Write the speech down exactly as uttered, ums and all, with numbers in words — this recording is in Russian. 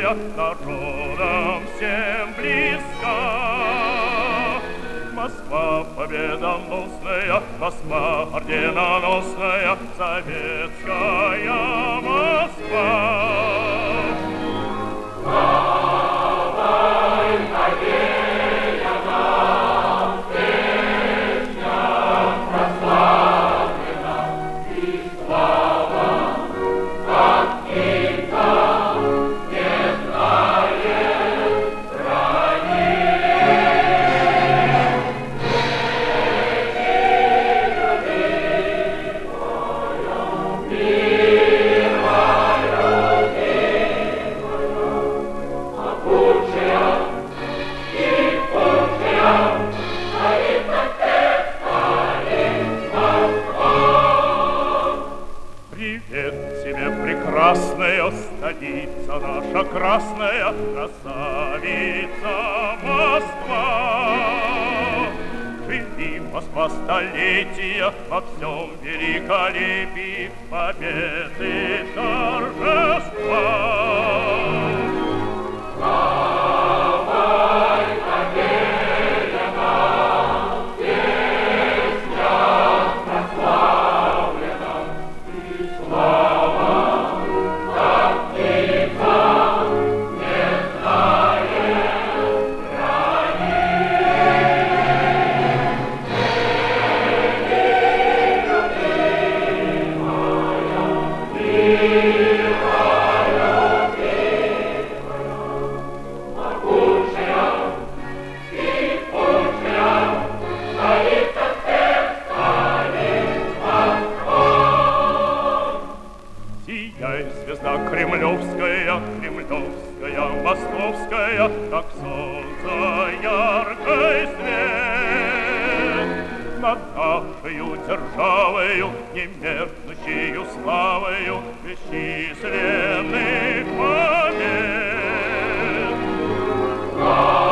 красная, народам всем близка. Москва победоносная, Москва орденоносная, советская Москва. Слава и победа нам, песня прославлена, и слава каких-то не знает границ. Привет тебе, прекрасная столица наша красная, красавица Москва. Живи, Москва, столетия во всем великолепии победы торжества. Слава и победа нам, песня прославлена, и слава каких-то не знает границ. Сияй, звезда кремлевская, кремлевская, московская, как солнце яркий свет. Над нашею державою, немеркнущею славою, бесчисленных побед.